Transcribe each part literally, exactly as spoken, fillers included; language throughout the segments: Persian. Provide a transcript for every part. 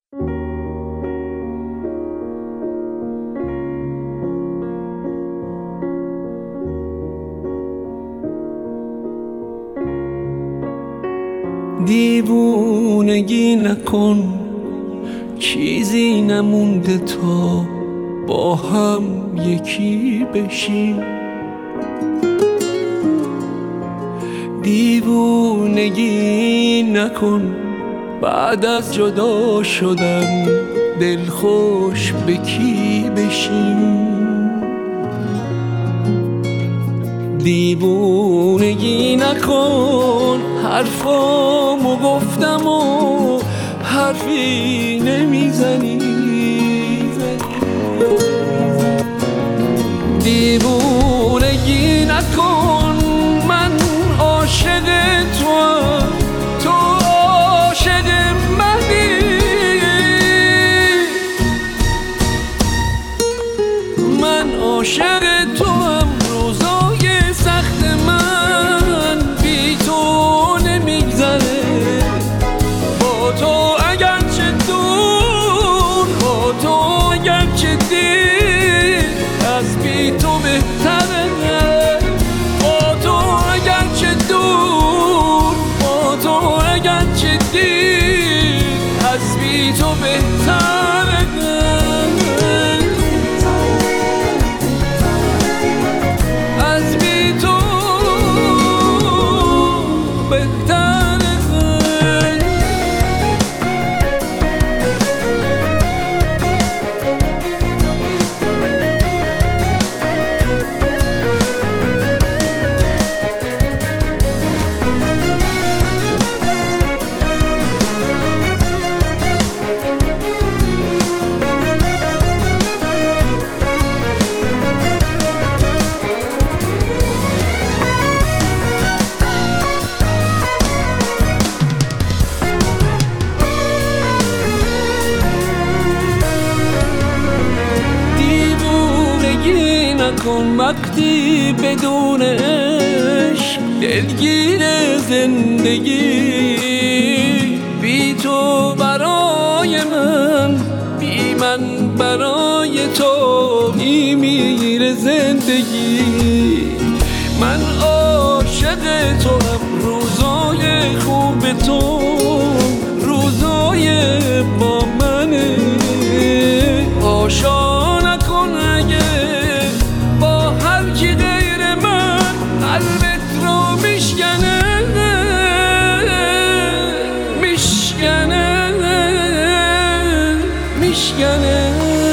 دیوونگی نکن، چیزی نمونده تا با هم یکی بشیم. دیوونگی نکن، بعد از جدا شدن دلخوش به کی بشیم. دیوونگی نکن، حرفامو گفتم و حرفی نمیزنی. دیوونگی نکن، من عاشق توام، تو عاشق منی. من عاشق توام، روزای سخت من بی تو نمیگذره. با تو اگرچه دور، با تو اگرچه دیر، از بی تو بهتره. با تو اگرچه دور، با تو اگرچه دیر، از بی تو بهتره. از بی تو بهتره. نکن وقتی بدون عشق دلگیر زندگی. بی تو برای من، بی من برای تو میمیره زندگی. من عاشق تو هم، روزای خوب تو روزای با منه. آشا نکن اگه با هر کی غیر من قلبت رو میشکنه، میشکنه، میشکنه.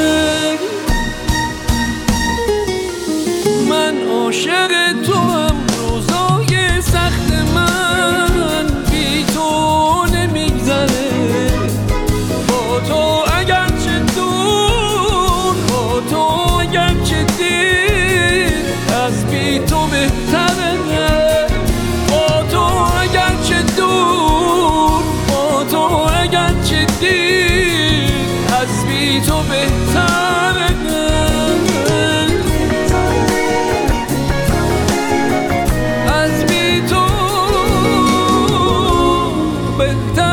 من عاشق تو هم، روزای سخت من بی تو نمیگذره. با تو اگرچه دور، با تو اگرچه دیر، از بی تو بهتره. با تو اگرچه دور، با تو اگرچه دیر، از بی تو بهتره. از بی تو بهتره.